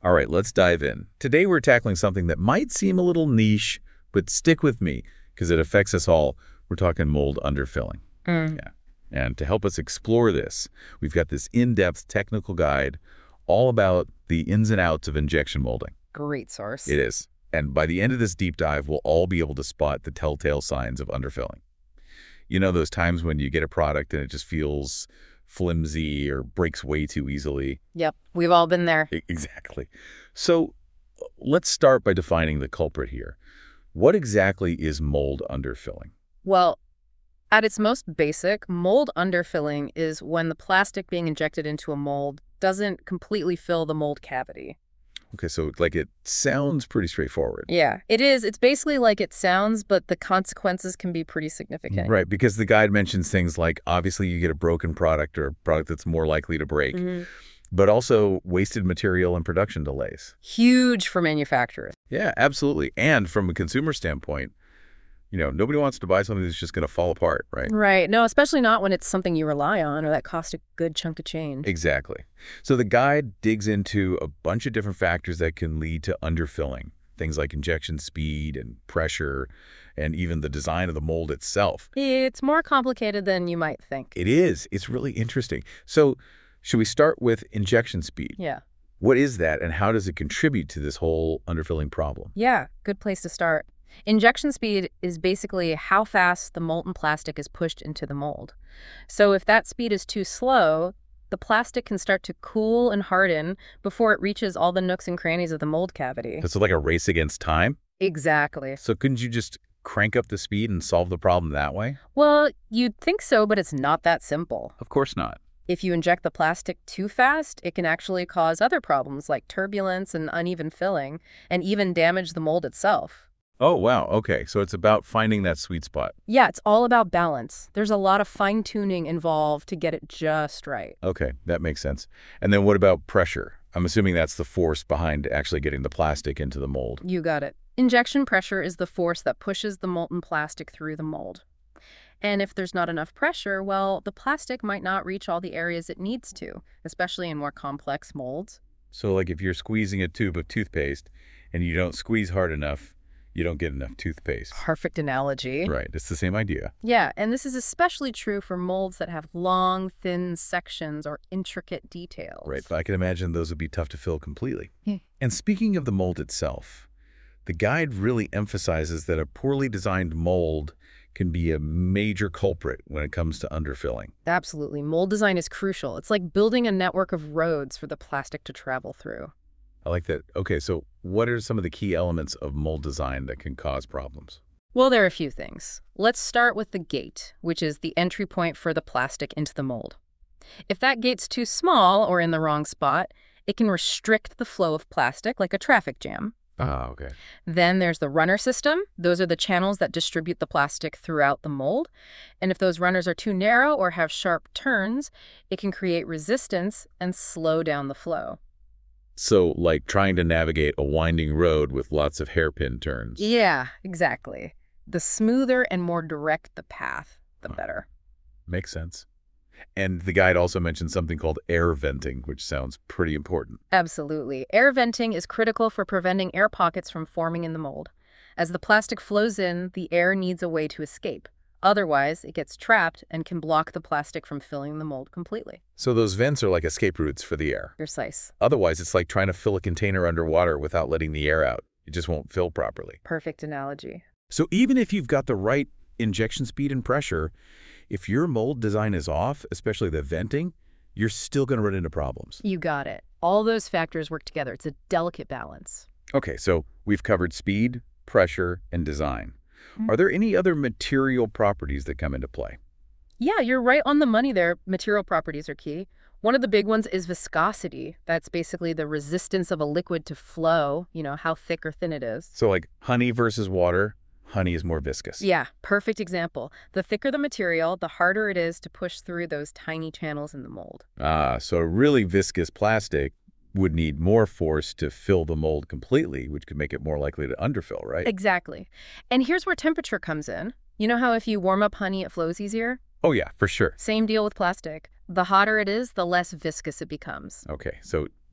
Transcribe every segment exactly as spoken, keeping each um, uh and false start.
All right, let's dive in. Today we're tackling something that might seem a little niche, but stick with me because it affects us all. We're talking mold underfilling. Mm. Yeah. And to help us explore this, we've got this in-depth technical guide all about the ins and outs of injection molding. Great source. It is. And by the end of this deep dive, we'll all be able to spot the telltale signs of underfilling. You know those times when you get a product and it just feels flimsy or breaks way too easily? Yep, we've all been there. E- Exactly. So let's start by defining the culprit here. What exactly is mold underfilling? Well, at its most basic, mold underfilling is when the plastic being injected into a mold doesn't completely fill the mold cavity. Okay, so like it sounds pretty straightforward. Yeah, it is. It's basically like it sounds, but the consequences can be pretty significant. Right, because the guide mentions things like obviously you get a broken product or a product that's more likely to break, Mm-hmm. but also wasted material and production delays. Huge for manufacturers. Yeah, absolutely. And from a consumer standpoint, you know, nobody wants to buy something that's just going to fall apart, right? Right. No, especially not when it's something you rely on or that costs a good chunk of change. Exactly. So the guide digs into a bunch of different factors that can lead to underfilling, things like injection speed and pressure, and even the design of the mold itself. It's more complicated than you might think. It is. It's really interesting. So should we start with injection speed? Yeah. What is that, and how does it contribute to this whole underfilling problem? Yeah, good place to start. Injection speed is basically how fast the molten plastic is pushed into the mold. So if that speed is too slow, the plastic can start to cool and harden before it reaches all the nooks and crannies of the mold cavity. It's like a race against time? Exactly. So couldn't you just crank up the speed and solve the problem that way? Well, you'd think so, but it's not that simple. Of course not. If you inject the plastic too fast, it can actually cause other problems like turbulence and uneven filling, and even damage the mold itself. Oh, wow. Okay. So it's about finding that sweet spot. Yeah, it's all about balance. There's a lot of fine-tuning involved to get it just right. Okay. That makes sense. And then what about pressure? I'm assuming that's the force behind actually getting the plastic into the mold. You got it. Injection pressure is the force that pushes the molten plastic through the mold. And if there's not enough pressure, well, the plastic might not reach all the areas it needs to, especially in more complex molds. So like if you're squeezing a tube of toothpaste and you don't squeeze hard enough, you don't get enough toothpaste. Perfect analogy. Right. It's the same idea. Yeah, and this is especially true for molds that have long, thin sections or intricate details. Right. But I can imagine those would be tough to fill completely. Hmm. And speaking of the mold itself, the guide really emphasizes that a poorly designed mold can be a major culprit when it comes to underfilling. Absolutely. Mold design is crucial. It's like building a network of roads for the plastic to travel through. I like that. Okay, so what are some of the key elements of mold design that can cause problems? Well, there are a few things. Let's start with the gate, which is the entry point for the plastic into the mold. If that gate's too small or in the wrong spot, it can restrict the flow of plastic like a traffic jam. Ah, okay. Then there's the runner system. Those are the channels that distribute the plastic throughout the mold. And if those runners are too narrow or have sharp turns, it can create resistance and slow down the flow. So like trying to navigate a winding road with lots of hairpin turns. Yeah, exactly. The smoother and more direct the path, the better. Makes sense. And the guide also mentioned something called air venting, which sounds pretty important. Absolutely. Air venting is critical for preventing air pockets from forming in the mold. As the plastic flows in, the air needs a way to escape. Otherwise, it gets trapped and can block the plastic from filling the mold completely. So those vents are like escape routes for the air. Precise. Otherwise, it's like trying to fill a container underwater without letting the air out. It just won't fill properly. Perfect analogy. So even if you've got the right injection speed and pressure, if your mold design is off, especially the venting, you're still going to run into problems. You got it. All those factors work together. It's a delicate balance. Okay, so we've covered speed, pressure, and design. Are there any other material properties that come into play? Yeah, you're right on the money there. Material properties are key. One of the big ones is viscosity. That's basically the resistance of a liquid to flow, you know, how thick or thin it is. So like honey versus water, honey is more viscous. Yeah, perfect example. The thicker the material, the harder it is to push through those tiny channels in the mold. Ah, so a really viscous plastic would need more force to fill the mold completely, which could make it more likely to underfill, right? Exactly. And here's where temperature comes in. You know how if you warm up honey, it flows easier? Oh yeah, for sure. Same deal with plastic. The hotter it is, the less viscous it becomes. Okay, so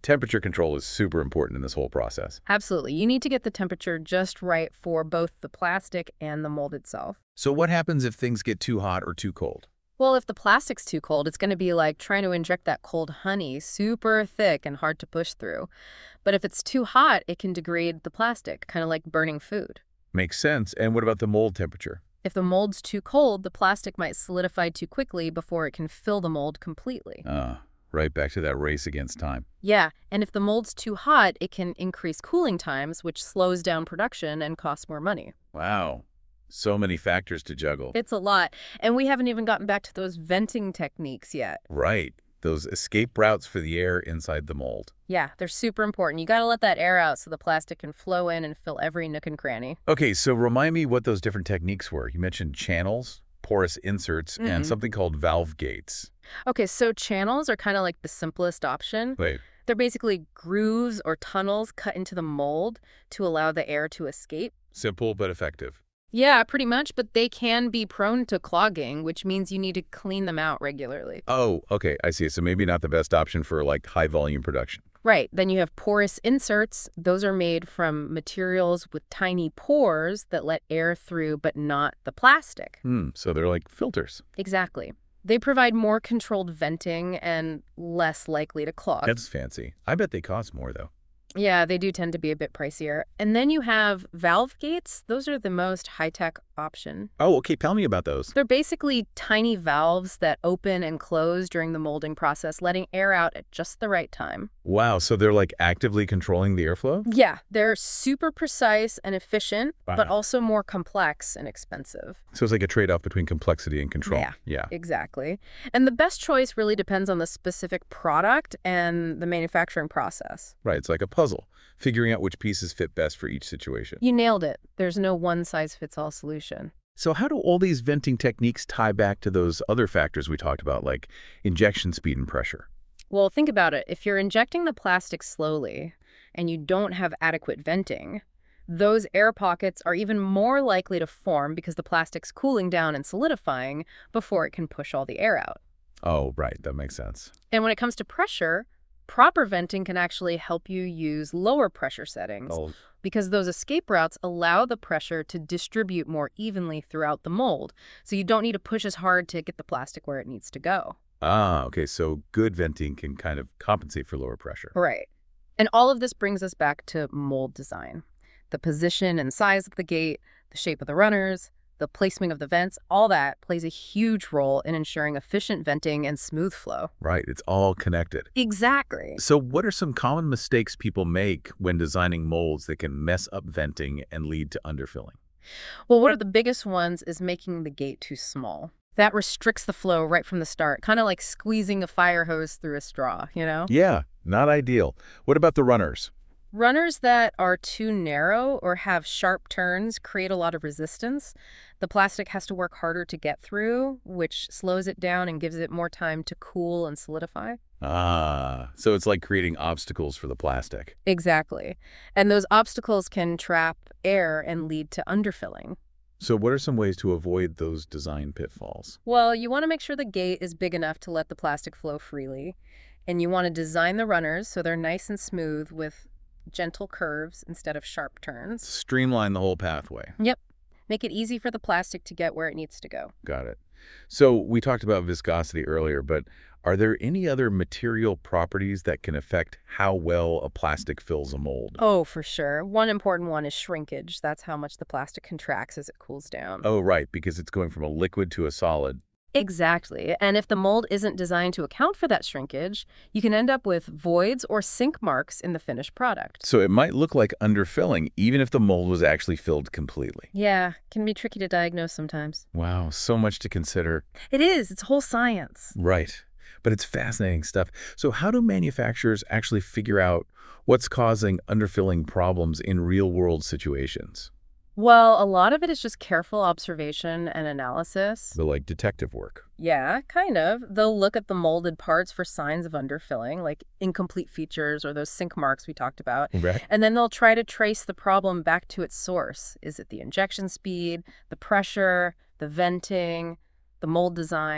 temperature control is super important in this whole process. Absolutely. You need to get the temperature just right for both the plastic and the mold itself. So what happens if things get too hot or too cold? Well, if the plastic's too cold, it's going to be like trying to inject that cold honey, super thick and hard to push through. But if it's too hot, it can degrade the plastic, kind of like burning food. Makes sense. And what about the mold temperature? If the mold's too cold, the plastic might solidify too quickly before it can fill the mold completely. Ah, right back to that race against time. Yeah, and if the mold's too hot, it can increase cooling times, which slows down production and costs more money. Wow. So many factors to juggle. It's a lot. And we haven't even gotten back to those venting techniques yet. Right. Those escape routes for the air inside the mold. Yeah, they're super important. You got to let that air out so the plastic can flow in and fill every nook and cranny. Okay, so remind me what those different techniques were. You mentioned channels, porous inserts, Mm-hmm. and something called valve gates. Okay, so channels are kind of like the simplest option. Wait. They're basically grooves or tunnels cut into the mold to allow the air to escape. Simple but effective. Yeah, pretty much, but they can be prone to clogging, which means you need to clean them out regularly. Oh, okay, I see. So maybe not the best option for like high volume production. Right. Then you have porous inserts. Those are made from materials with tiny pores that let air through, but not the plastic. Hmm, so they're like filters. Exactly. They provide more controlled venting and less likely to clog. That's fancy. I bet they cost more, though. Yeah, they do tend to be a bit pricier. And then you have valve gates. Those are the most high-tech option. Oh, okay. Tell me about those. They're basically tiny valves that open and close during the molding process, letting air out at just the right time. Wow, so they're like actively controlling the airflow? Yeah, they're super precise and efficient, Wow. but also more complex and expensive. So it's like a trade-off between complexity and control. Yeah. Yeah. Exactly. And the best choice really depends on the specific product and the manufacturing process. Right. It's like a puzzle, figuring out which pieces fit best for each situation. You nailed it. There's no one-size-fits-all solution. So how do all these venting techniques tie back to those other factors we talked about, like injection speed and pressure? Well, think about it. If you're injecting the plastic slowly and you don't have adequate venting, those air pockets are even more likely to form because the plastic's cooling down and solidifying before it can push all the air out. Oh, right. That makes sense. And when it comes to pressure, proper venting can actually help you use lower pressure settings Oh, because those escape routes allow the pressure to distribute more evenly throughout the mold, so you don't need to push as hard to get the plastic where it needs to go. ah, okay. So good venting can kind of compensate for lower pressure. Right. And all of this brings us back to mold design. The position and size of the gate, the shape of the runners, the placement of the vents, all that plays a huge role in ensuring efficient venting and smooth flow. Right. It's all connected. Exactly. So what are some common mistakes people make when designing molds that can mess up venting and lead to underfilling? Well, one of the biggest ones is making the gate too small. That restricts the flow right from the start, kind of like squeezing a fire hose through a straw, you know? Yeah, not ideal. What about the runners? Runners that are too narrow or have sharp turns create a lot of resistance. The plastic has to work harder to get through, which slows it down and gives it more time to cool and solidify. Ah, so it's like creating obstacles for the plastic. Exactly. And those obstacles can trap air and lead to underfilling. So what are some ways to avoid those design pitfalls? Well, you want to make sure the gate is big enough to let the plastic flow freely. And you want to design the runners so they're nice and smooth with gentle curves instead of sharp turns. Streamline the whole pathway. Yep. Make it easy for the plastic to get where it needs to go. Got it. So we talked about viscosity earlier, but are there any other material properties that can affect how well a plastic fills a mold? Oh, for sure. One important one is shrinkage. That's how much the plastic contracts as it cools down. Oh, right, because it's going from a liquid to a solid. Exactly. And if the mold isn't designed to account for that shrinkage, you can end up with voids or sink marks in the finished product. So it might look like underfilling, even if the mold was actually filled completely. Yeah, can be tricky to diagnose sometimes. Wow, so much to consider. It is. It's whole science. Right. But it's fascinating stuff. So how do manufacturers actually figure out what's causing underfilling problems in real-world situations? Well, a lot of it is just careful observation and analysis. The, like, detective work. Yeah, kind of. They'll look at the molded parts for signs of underfilling, like incomplete features or those sink marks we talked about. Right. And then they'll try to trace the problem back to its source. Is it the injection speed, the pressure, the venting, the mold design?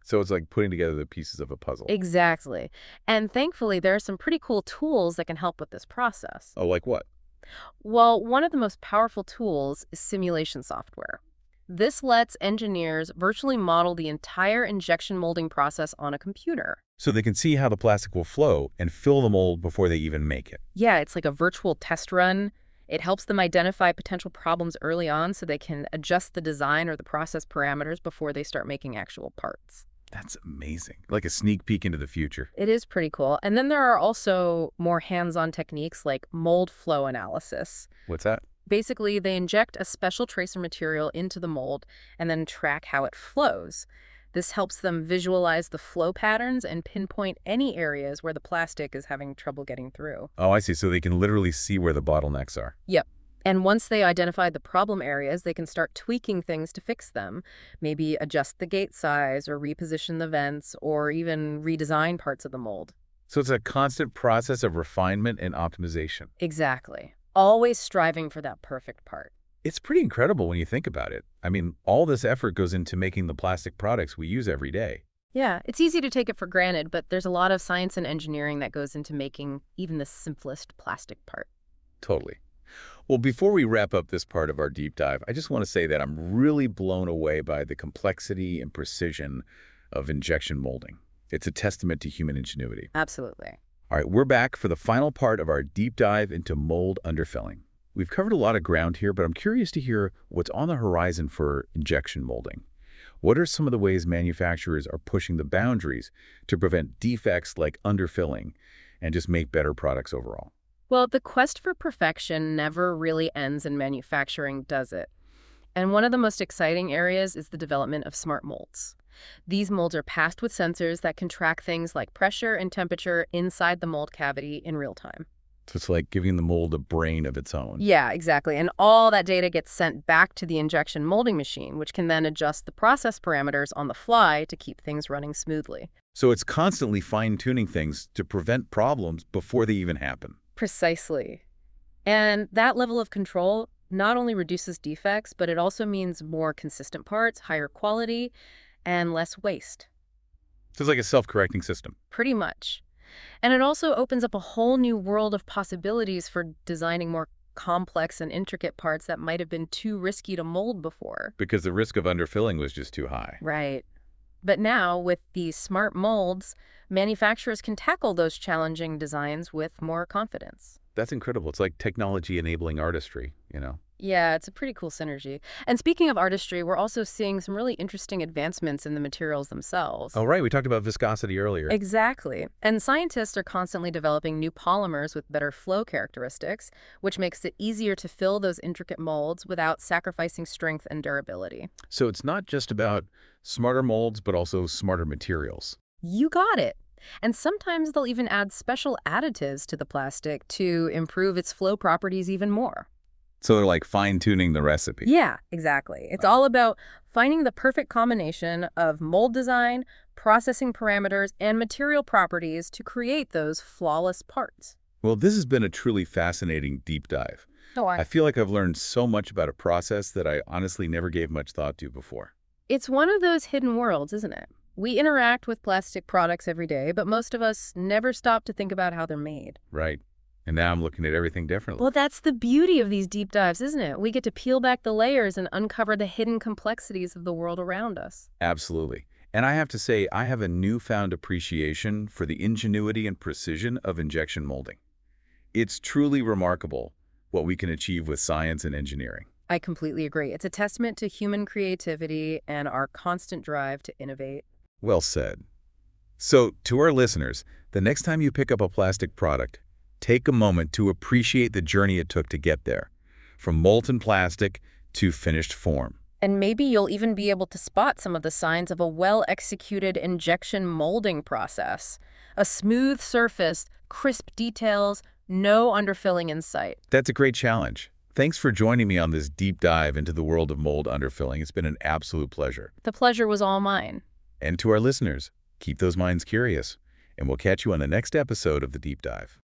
So it's like putting together the pieces of a puzzle. Exactly. And thankfully, there are some pretty cool tools that can help with this process. Oh, like what? Well, one of the most powerful tools is simulation software. This lets engineers virtually model the entire injection molding process on a computer. So they can see how the plastic will flow and fill the mold before they even make it. Yeah, it's like a virtual test run. It helps them identify potential problems early on so they can adjust the design or the process parameters before they start making actual parts. That's amazing. Like a sneak peek into the future. It is pretty cool. And then there are also more hands-on techniques like mold flow analysis. What's that? Basically, they inject a special tracer material into the mold and then track how it flows. This helps them visualize the flow patterns and pinpoint any areas where the plastic is having trouble getting through. Oh, I see. So they can literally see where the bottlenecks are. Yep. And once they identify the problem areas, they can start tweaking things to fix them. Maybe adjust the gate size or reposition the vents or even redesign parts of the mold. So it's a constant process of refinement and optimization. Exactly. Always striving for that perfect part. It's pretty incredible when you think about it. I mean, all this effort goes into making the plastic products we use every day. Yeah, it's easy to take it for granted, but there's a lot of science and engineering that goes into making even the simplest plastic part. Totally. Well, before we wrap up this part of our deep dive, I just want to say that I'm really blown away by the complexity and precision of injection molding. It's a testament to human ingenuity. Absolutely. All right, we're back for the final part of our deep dive into mold underfilling. We've covered a lot of ground here, but I'm curious to hear what's on the horizon for injection molding. What are some of the ways manufacturers are pushing the boundaries to prevent defects like underfilling and just make better products overall? Well, the quest for perfection never really ends in manufacturing, does it? And one of the most exciting areas is the development of smart molds. These molds are passed with sensors that can track things like pressure and temperature inside the mold cavity in real time. So it's like giving the mold a brain of its own. Yeah, exactly. And all that data gets sent back to the injection molding machine, which can then adjust the process parameters on the fly to keep things running smoothly. So it's constantly fine-tuning things to prevent problems before they even happen. Precisely. And that level of control not only reduces defects, but it also means more consistent parts, higher quality, and less waste. So it's like a self-correcting system. Pretty much. And it also opens up a whole new world of possibilities for designing more complex and intricate parts that might have been too risky to mold before. Because the risk of underfilling was just too high. Right. But now, with these smart molds, manufacturers can tackle those challenging designs with more confidence. That's incredible. It's like technology enabling artistry, you know? Yeah, it's a pretty cool synergy. And speaking of artistry, we're also seeing some really interesting advancements in the materials themselves. Oh, right. We talked about viscosity earlier. Exactly. And scientists are constantly developing new polymers with better flow characteristics, which makes it easier to fill those intricate molds without sacrificing strength and durability. So it's not just about smarter molds, but also smarter materials. You got it. And sometimes they'll even add special additives to the plastic to improve its flow properties even more. So they're like fine-tuning the recipe. Yeah, exactly. It's all about finding the perfect combination of mold design, processing parameters, and material properties to create those flawless parts. Well, this has been a truly fascinating deep dive. Oh, I... I feel like I've learned so much about a process that I honestly never gave much thought to before. It's one of those hidden worlds, isn't it? We interact with plastic products every day, but most of us never stop to think about how they're made. Right. And now I'm looking at everything differently. Well, that's the beauty of these deep dives, isn't it? We get to peel back the layers and uncover the hidden complexities of the world around us. Absolutely. And I have to say, I have a newfound appreciation for the ingenuity and precision of injection molding. It's truly remarkable what we can achieve with science and engineering. I completely agree. It's a testament to human creativity and our constant drive to innovate. Well said. So, to our listeners, the next time you pick up a plastic product, take a moment to appreciate the journey it took to get there, from molten plastic to finished form. And maybe you'll even be able to spot some of the signs of a well-executed injection molding process. A smooth surface, crisp details, no underfilling in sight. That's a great challenge. Thanks for joining me on this deep dive into the world of mold underfilling. It's been an absolute pleasure. The pleasure was all mine. And to our listeners, keep those minds curious, and we'll catch you on the next episode of The Deep Dive.